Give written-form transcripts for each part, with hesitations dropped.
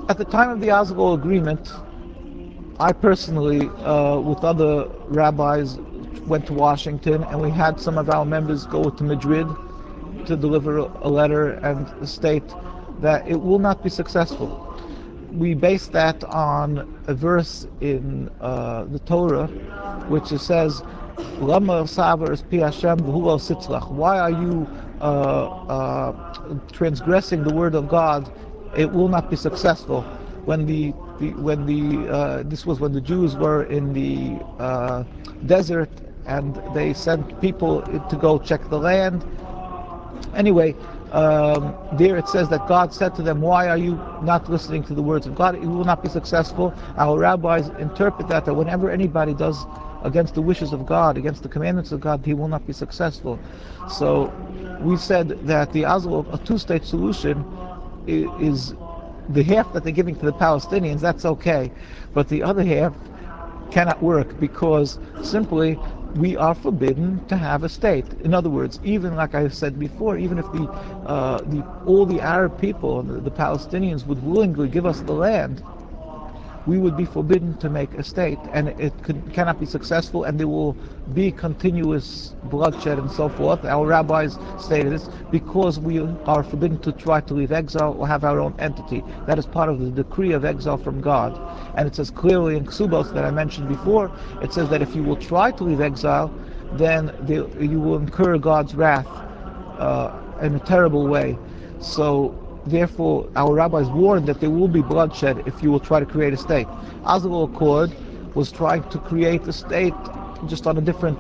At the time of the Oslo Agreement, I personally, with other rabbis, went to Washington, and we had some of our members go to Madrid to deliver a letter and state that it will not be successful. We base that on a verse in the Torah, which it says, "Lama savar pi Hashem v'hu sitzlach." Why are you transgressing the word of God? It will not be successful. When this was when the Jews were in the desert and they sent people to go check the land. Anyway, there it says that God said to them, "Why are you not listening to the words of God? It will not be successful." Our rabbis interpret that whenever anybody does against the wishes of God, against the commandments of God, he will not be successful. So we said that the Oslo, a two-state solution, is the half that they're giving to the Palestinians. That's okay, but the other half cannot work because simply we are forbidden to have a state. In other words, even like I said before, even if all the Arab people, the Palestinians, would willingly give us the land, we would be forbidden to make a state, and cannot be successful, and there will be continuous bloodshed and so forth. Our rabbis stated this because we are forbidden to try to leave exile or have our own entity. That is part of the decree of exile from God. And it says clearly in Ksubos that I mentioned before, it says that if you will try to leave exile, then you will incur God's wrath in a terrible way. So therefore, our rabbis warned that there will be bloodshed if you will try to create a state. Oslo Accord was trying to create a state just on a different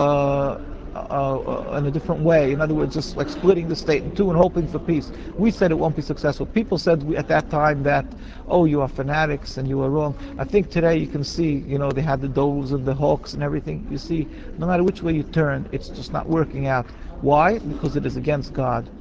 in a different way. In other words, just like splitting the state in two and hoping for peace. We said it won't be successful. People said at that time that, oh, you are fanatics and you are wrong. I think today you can see, they had the Doves and the Hawks and everything. You see, no matter which way you turn, it's just not working out. Why? Because it is against God.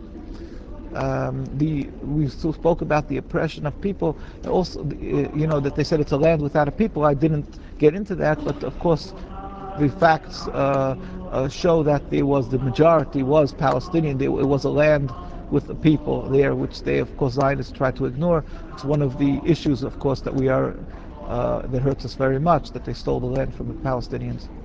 We still spoke about the oppression of people. Also, that they said it's a land without a people. I didn't get into that, but of course, the facts show that the majority was Palestinian. It was a land with a people there, which they, of course, Zionists try to ignore. It's one of the issues, of course, that hurts us very much, that they stole the land from the Palestinians.